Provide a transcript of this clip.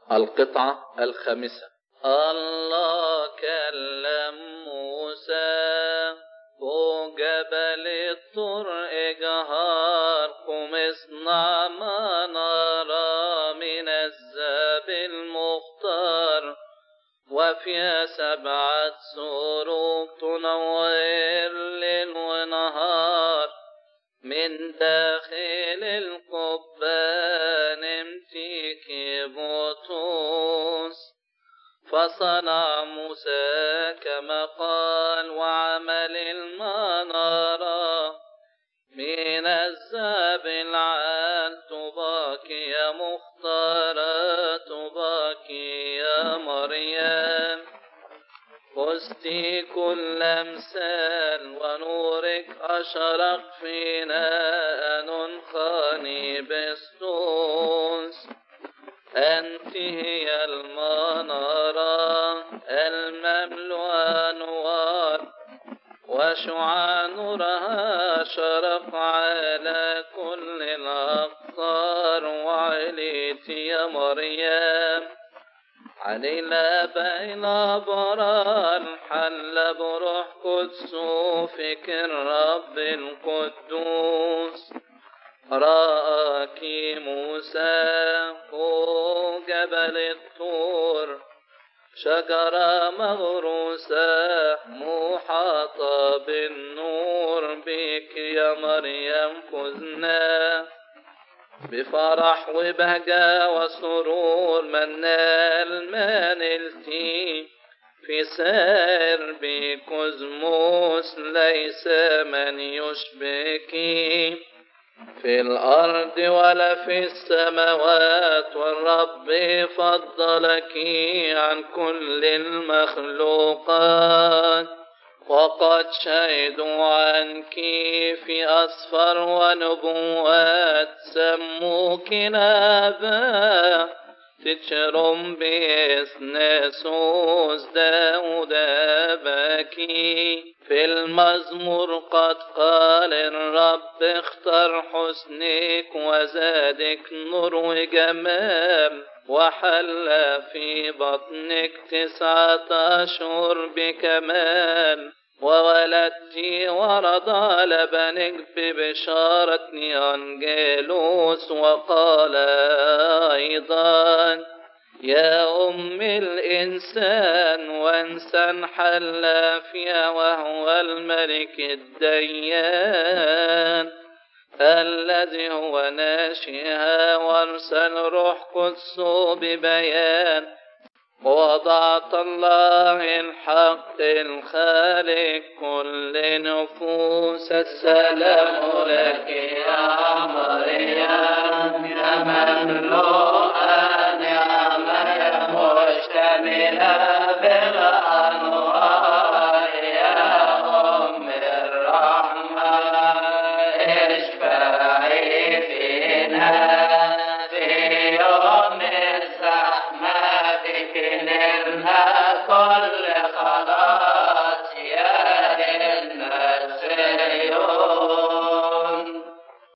القطعة الخامسة. الله كلم موسى فوق جبل الطور إجهار، قم اصنع ما نرى من الذهب المختار، وفيها 7 سروج تنور ليل ونهار، من داخل القبان امتيك بطوس. فصنع موسى كما قال وعمل المنارة من الذهب العال، طوباك يا مختارة، طوباك يا مريم، فزتي كل امثال ونورك اشرق فينا، انخاني بستوس. أنت هي المنارة المملوءة نوار، وشعاع نورها شرق على كل الأقطار. وعليت يا مريم علينا بين أبرار، حل بروح قدس فكر رب القدوس. رآك موسى فوق جبل الطور، شجرة مغروسة محاطة بالنور، بك يا مريم فزنا بفرح وبهجة وسرور، من نال ما نلتي في سير بكوزموس، ليس من يشبكي في الأرض ولا في السماوات، والرب فضلك عن كل المخلوقات. وقد شهدوا عنك في أسفار ونبوات، سموك نبا تشرم باسم سوس داود باكي. في المزمور قد قال الرب اختر حسنك، وزادك نور وجمال، وحل في بطنك 9 أشهر بكمال، وولدت ورضع لبنك ببشارة أنجيلوس. وقال أيضا يا أم الإنسان، وإنسان حل فيها وهو الملك الديان، الذي هو ناشئها وارسل روح قدس ببيان. وضعت الله الحق الخالق كل نفوس. السلام لك